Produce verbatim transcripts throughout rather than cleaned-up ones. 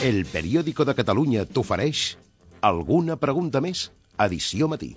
El Periódico de Catalunya t'ofereix Alguna pregunta més? Edició matí.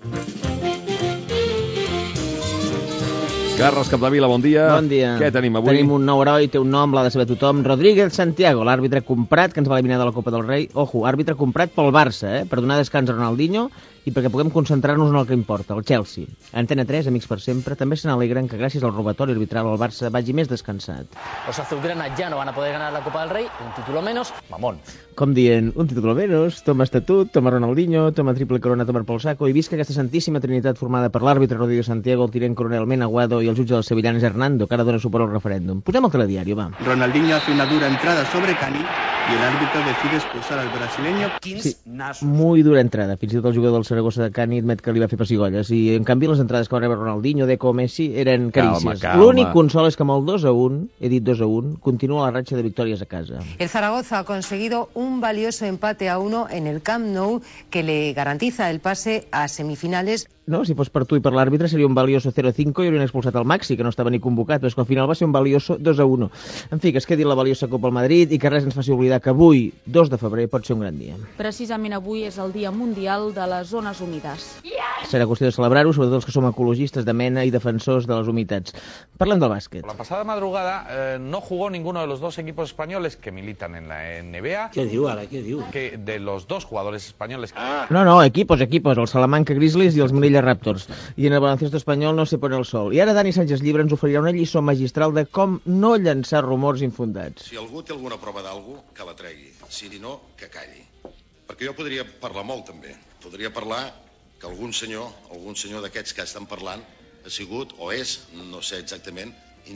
Carles Capdevila, bon dia. Bon dia. Què tenim avui? Tenim un nou heroi, té un nom, l'ha de saber tothom. Rodríguez Santiago, l'àrbitre comprat que ens va eliminar de la Copa del Rei. Ojo, àrbitre comprat pel Barça, eh? Per donar descans a Ronaldinho i perquè puguem concentrar-nos en el que importa, el Chelsea. Antena tres, amics per sempre, també se n'alegren que gràcies al robatori arbitral el Barça vagi més descansat. Los azulgranas ya no van a poder ganar la Copa del Rey, un título menos, mamón. Com dient, un títol menos, toma estatut, toma Ronaldinho, toma triple corona, toma pel saco, i visca aquesta santíssima trinitat formada per l'àrbitre Rodríguez Santiago, el tinent coronel Mena Aguado i el jutge dels sevillanes Hernando, que ara dona suport al referèndum. Posem el telediari, va. Ronaldinho hace una dura entrada sobre Cani y el árbitro decide expulsar al brasileño. Sí, muy dura entrada. Fins i tot el jugador del Saragossa de Cani admet que li va fer pessigolles. I, en canvi, les entrades que va rebre Ronaldinho, Deco o Messi eren carícies. L'únic consol és que amb el dos a un, he dit dos a un, continua la ratxa de victòries a casa. El Zaragoza ha conseguido un valioso empate a uno en el Camp Nou que le garantiza el pase a semifinales. No, si fos per tu i per l'àrbitre seria un valioso zero a cinco i haurien expulsat el Maxi, que no estava ni convocat, però és que al final va ser un valioso dos a uno. En fi, que es quedi la valiosa Copa al Madrid i que res ens faci oblidar que avui, dos de febrer, pot ser un gran dia. Precisament avui és el Dia Mundial de les Zones Humides. Serà qüestió de celebrar-ho, sobretot els que som ecologistes de mena i defensors de les humitats. Parlem del bàsquet. La pasada madrugada eh, no jugó ninguno de los dos equipos españoles que militan en la N B A. ¿Qué diu ara? ¿Qué diu? Que de los dos jugadores españoles. No, no, equipos, equipos, els Salamanca Grizzlies i els Melilla Raptors. I en el baloncesto espanyol no se pone el sol. I ara Dani Sánchez Llibre ens oferirà una lliçó magistral de com no llançar rumors infundats. Si algú té alguna prova d'algú, que la tregui. Si no, que calli. Perquè jo podria parlar molt, també. Podria parlar que algun senyor, algun senyor d'aquests que estan parlant, ha sigut, o és, no sé exactament,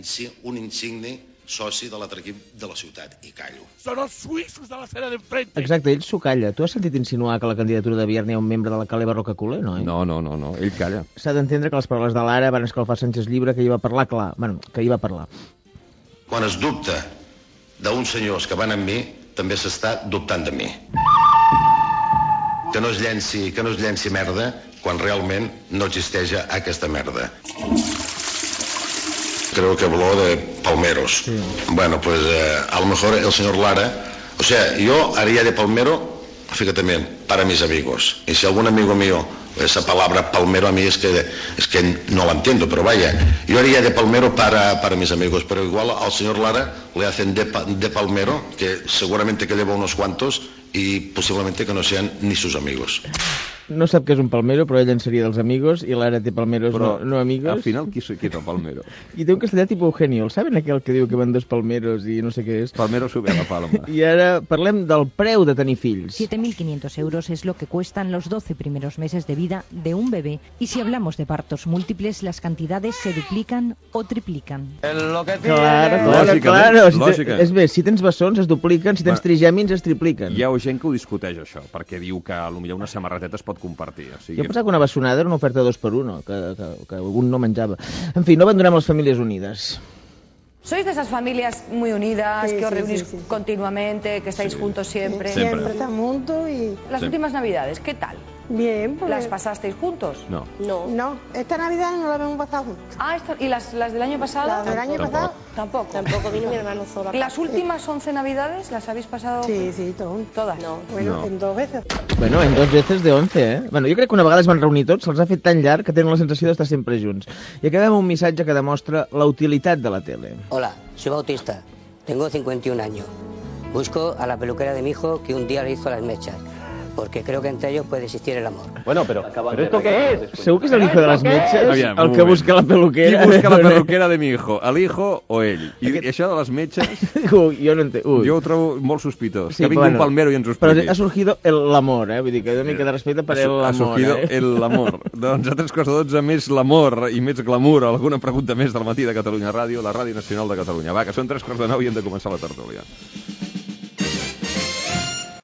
un insigni soci de l'altre equip de la ciutat, i callo. Són els suïssos de la cera d'enfrente. Exacte, ell s'ho calla. Tu has sentit insinuar que a la candidatura de Biar n'hi ha un membre de la Caleva Rocaculé, no? Eh? No, no, no, no, ell calla. S'ha d'entendre que les paraules de l'Ara van escalfar Sánchez Llibre, que hi va parlar clar. Bueno, que hi va parlar. Quan es dubta d'uns senyors que van amb mi, també s'està dubtant de mi. Que no es llenci, que no es llenci merda quan realment no existeix aquesta merda. Creo que habló de palmeros. Sí. Bueno, pues eh, a lo mejor el señor Lara, o sea, yo haría de palmero, fíjate bien, para mis amigos. Y si algún amigo mío, esa palabra palmero a mí es que, es que no la entiendo, pero vaya, yo haría de palmero para, para mis amigos, pero igual al señor Lara le hacen de, de palmero, que seguramente que lleva unos cuantos y posiblemente que no sean ni sus amigos. No sap què és un palmero, però ell en seria dels amigos, i l'Ara té palmeros, però, no, no amigos. Al final, qui, qui és el palmero? I té un castellà tipus Eugenio. ¿Saben aquell que diu que van dos palmeros i no sé què és? Palmero sube a la palma. I ara parlem del preu de tenir fills. siete mil quinientos euros es lo que cuestan los doce primeros meses de vida de un bebé. Y si hablamos de partos múltiples, las cantidades se duplican o triplican. Lo que claro, claro, claro. Si te, és més, si tens bessons es dupliquen, si tens trigèmins es tripliquen. Hi ha gent que ho discuteix, això, perquè diu que potser una samarreteta es pot compartir. O sigui... Jo pensava que una bessonada era una oferta dos per uno, que, que, que un no menjava. En fi, no abandonem les famílies unides. ¿Sois de esas familias muy unidas, sí, que os sí, reunís sí, sí, continuamente, que estáis sí. juntos siempre? Siempre. Siempre estamos juntos y... Las sí. últimas Navidades, ¿qué tal? Bien, pues... ¿Las pasasteis juntos? No. No. No, esta Navidad no la hemos pasado juntos. Ah, esto... ¿y las, las del año pasado? Las del año ¿Tampoco? pasado? Tampoco. Tampoco, vino mi hermano sola. ¿Las últimas once Navidades las habéis pasado? Sí, sí, todas. ¿Todas? No, bueno, no. En dos veces. Bueno, en dos veces de once, eh? Bueno, jo crec que una vegada es van reunir tots, se'ls ha fet tan llarg que tenen la sensació d'estar sempre junts. I acabem amb un missatge que demostra la utilitat de la tele. Hola, soy Bautista, tengo cincuenta y un años. Busco a la peluquera de mi hijo que un día le hizo las mechas, porque creo que entre ellos puede existir el amor. Bueno, pero, ¿pero esto qué es? Segur que és el hijo de les metges, Aviam, el que busca la peluquera. Qui busca la peluquera de mi hijo? El hijo o ell? I Aquest... això de les metges... Ui, jo no entenc. Jo ho trobo molt sospitós. Sí, que vingui bueno, un palmero i ens ho expliqui. Però ha sorgido l'amor, eh? Vull dir que una mica de respecte per el Ha sorgido eh? el amor. Doncs a tres quarts de dotze, més l'amor i més glamour. Alguna pregunta més del matí de Catalunya Ràdio, la Ràdio Nacional de Catalunya. Va, que són tres quarts de nou i hem de començar la tertúlia.